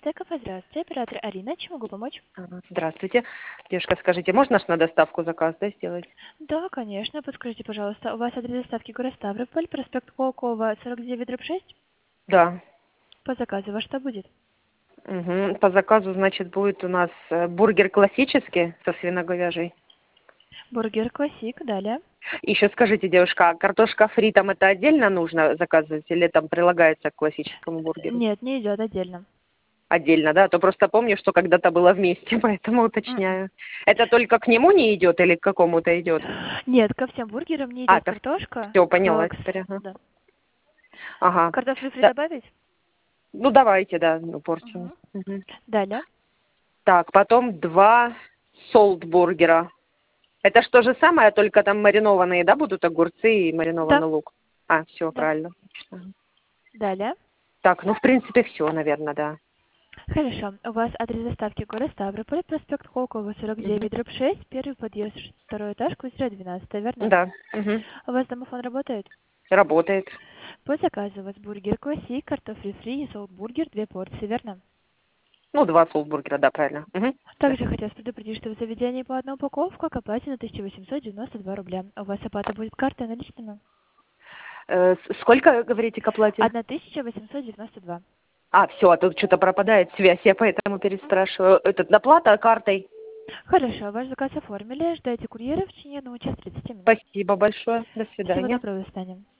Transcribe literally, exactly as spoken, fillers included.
Стеков, здравствуйте, оператор Арина, чем могу помочь? Ага, здравствуйте. Девушка, скажите, можно ж на доставку заказ, да, сделать? Да, конечно, подскажите, пожалуйста, у вас адрес доставки город Ставрополь, проспект Колокова, сорок девять, дробь шесть? Да. По заказу во что будет? Угу. По заказу, значит, будет у нас э, бургер классический со свиноговяжьей. Бургер классик, далее. Еще скажите, девушка, а картошка фри там это отдельно нужно заказывать или там прилагается к классическому бургеру? Нет, не идет отдельно. Отдельно, да? А то просто помню, что когда-то было вместе, поэтому М-м. уточняю. Это только к нему не идет или к какому-то идет? Нет, ко всем бургерам не А, идет то картошка. все, К... поняла к- теперь. Ага. Да. Ага. Картофель фри Да. добавить? Ну, давайте, да, ну, порцию. Мгм. Мгм. Далее. Так, потом два солт-бургера. Это ж то же самое, только там маринованные, да, будут огурцы и Да, маринованный лук? А, все, да. правильно. Мгм. Далее. Так, ну, в принципе, все, наверное, да. Хорошо. У вас адрес доставки город Ставрополь, проспект Колокова, сорок Мгм. девять, дробь шесть, первый подъезд, второй этаж, квартира двенадцать, верно? Да. Мгм. У вас домофон работает? Работает. По заказу у вас бургер классик, картофель фри и солт-бургер, две порции, верно? Ну, два солт-бургера, да, правильно. Мгм. Да. Также хотелось предупредить, что в заведении по одной упаковке к оплате на тысяча восемьсот девяносто два рубля. У вас оплата будет картой наличными? Э, с- сколько, говорите, к оплате? тысяча восемьсот девяносто два. А, все, а тут что-то пропадает связь, я поэтому переспрашиваю. Это доплата картой? Хорошо, ваш заказ оформили. Ждайте курьера в течение одного часа тридцати минут. Спасибо большое. До Всего свидания. доброго, до свидания.